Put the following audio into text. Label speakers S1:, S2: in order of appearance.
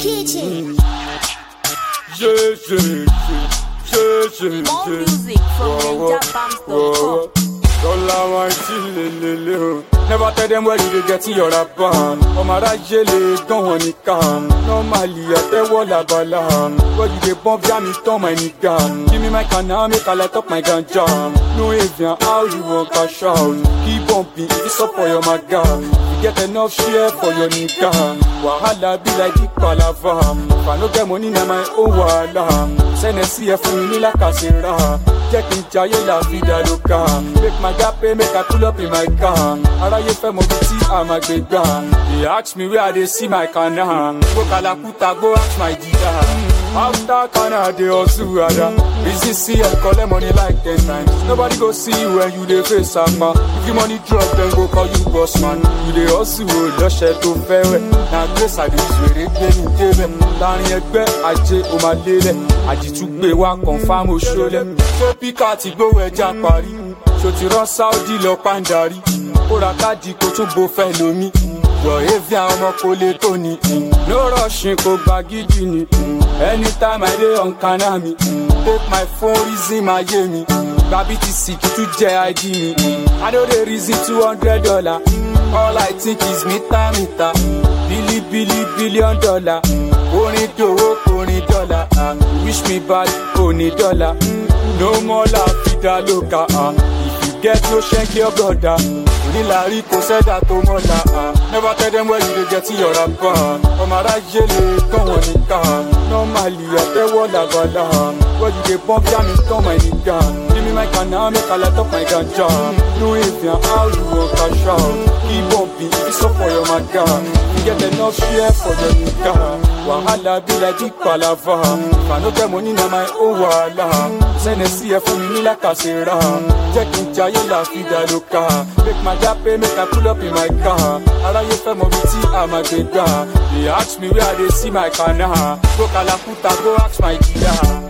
S1: kitchen.
S2: More music from NinjaBams.com.
S3: Never tell them where you get your rapper. Omara jele don't want it come. Normally I tell what la bala. Where you dey bump jam it on my nigga. Give me my canna make I light up my ganja. No avian how you want cash out. Keep bumping it's up for your maga. You get enough share for your nigga. Wahala be like big palava. If I no get money na my own wahala. Send a CF me like a sera. Check in jaye la vida loca. Make my gap pay, make I pull up in my car. Araye fe mo biti I'm a big gun. They ask me where they see my canna. Go Kalakuta, go ask my dida. After canna, they also ada. Busy see and collect money like 10 times. Nobody go see you when you dey face ama. If you money drop, then go call you boss man. You dey also lush to fair. Now grace I dey swear it in tebe. Láàrin ẹgbẹ́ ajé o máa lélẹ̀. Àjìtúgbé wa confirm o ṣọlẹ̀. Ṣé píkà ti gbówó ẹja parí? Ṣó ti rán Saudi lọ pàǹdarí? Ó ra káàdì kó tún bo fẹ́ lómi. Your avian ọmọ kò lè tó ni. No rushing kò gba gidi ni. Anytime I dey on canna mi. Take my phone reason my yé mi. Gba BTC kí tún jẹ ID mi. I no dey reason $200. All I think is mita. Billion dollar. Orin dòwó orin dọ́là. Wish me bad oní dọ́là. No more la vida loca. If you get no shank your brother. Onilari kò sẹ́dá tó mọ́la. Never tell them where you dey get your rapper. Omara jele don't want it down. Normally I tell what la bala. Where you dey bump jam it on my nigga. Give me my canna make I light up my ganja. No avian how you want cash out. Keep bumping it's up for your maga. You get enough share for your nigga. Wahala be like big palava. If I no get money na my own wahala. Send a CF me like a sera. Check in jaye la vida loca. Make my gap pay, make I pull up in my car. Araye fe mo biti I'm a big guy. They ask me where they see my canna. Go Kalakuta, go ask my dida.